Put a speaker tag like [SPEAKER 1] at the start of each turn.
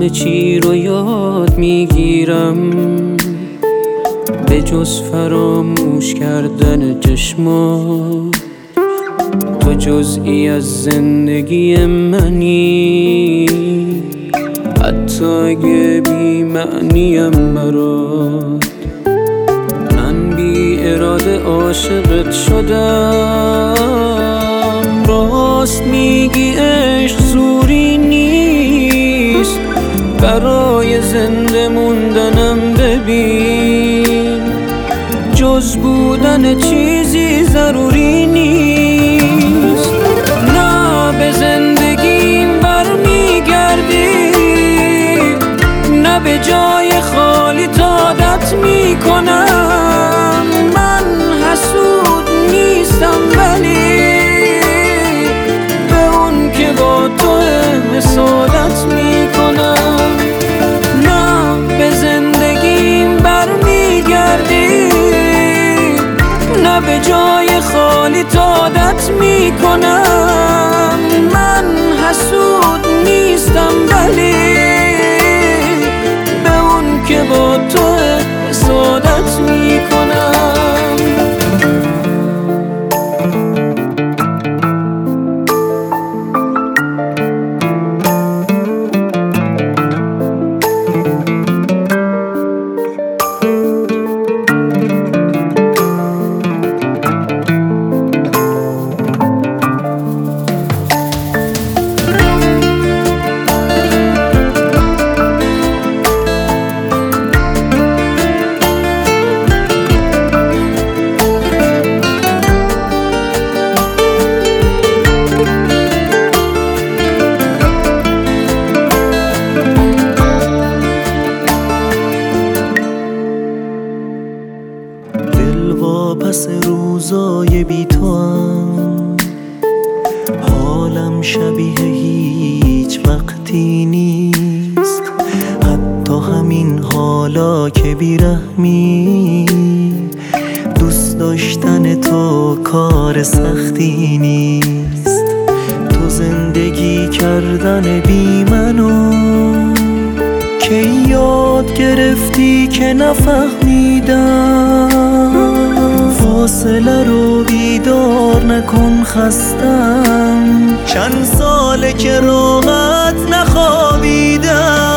[SPEAKER 1] همه چی رو یاد میگیرم، به جز فراموش کردن چشمات. تو جزئی از زندگی منی، حتی اگه بی معنیم برات. من بی اراده عاشقت شدم، راست میگی عشق زوری نیست. برای زنده موندنم ببین، جز بودن چیزی ضروری نیست. نه به زندگیم برمیگردی، نه به جای خالی عادت میکنم. من حسود نیستم، ولی به اون که با تو حسادت میکنم. نه به زندگیم برمیگردی، نه به جای خالی عادت میکنم. من حسود نیستم، ولی به اون که با تو حسادت میکنم.
[SPEAKER 2] پس روزای بی تو هم حالم شبیه هیچ وقتی نیست. حتی همین حالا که بیرحمی، دوست داشتن تو کار سختی نیست. تو زندگی کردن بی منو که یاد گرفتی که نفهمیدم. فاصله رو بیدار نکن، خستم. چند ساله که راحت نخوابیدم.